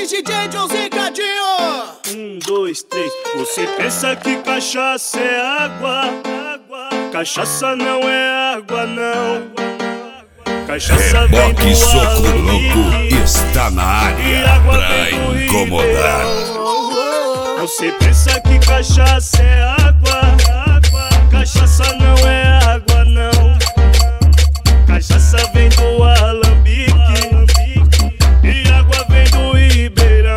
Tênis DJ Joãozinho Cadinho. 1, 2, 3. Você pensa que cachaça é água? Cachaça não é água, não. Cachaça vem do Reboque Soco Louco alambique, está na área água pra vem do incomodar. ribeirão. Você pensa que cachaça é água? Cachaça não é água, não. Cachaça vem do alambique e água vem do ribeirão.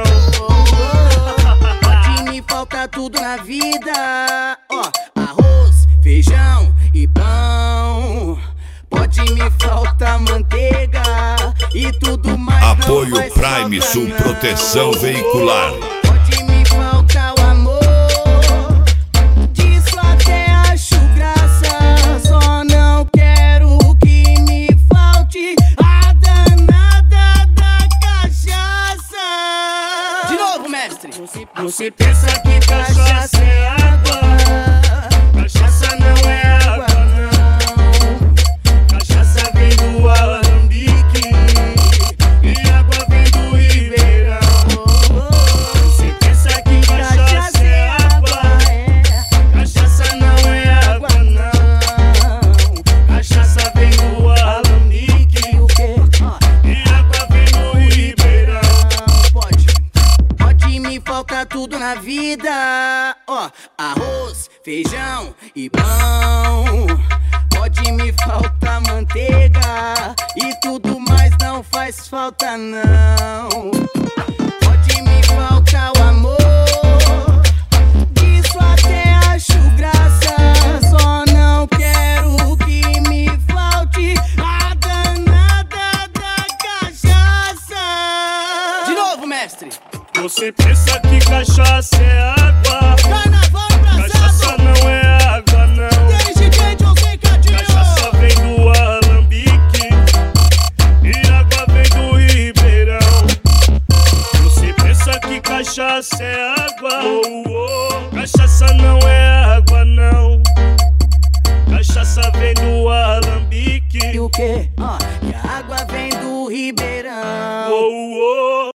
Pode me faltar tudo na vida, ó, arroz, feijão e pão. Pode me faltar manteiga e tudo mais. Apoio não faz Prime falta, Sul não. Proteção Veicular. Pode me faltar o amor, disso até acho graça. Só não quero que me falte a danada da cachaça. De novo, mestre. Você pensa que cachaça é água? Cachaça não é água, não. Cachaça vem do alambique e água vem do ribeirão. Você pensa que cachaça é água? Cachaça não é água, não. Cachaça vem do alambique e água vem do ribeirão. Pode me faltar tudo na vida, ó, arroz, feijão e pão. Pode me faltar manteiga e tudo mais não faz falta, não. Pode me faltar o amor, disso até acho graça. Só não quero que me falte a danada da cachaça. De novo, mestre. Você pensa que cachaça é água? Carnaval Cachaça embrasado. não é água, não. Tênis DJ Joãozinho Cadinho. Cachaça vem do alambique e água vem do ribeirão. Você pensa que cachaça é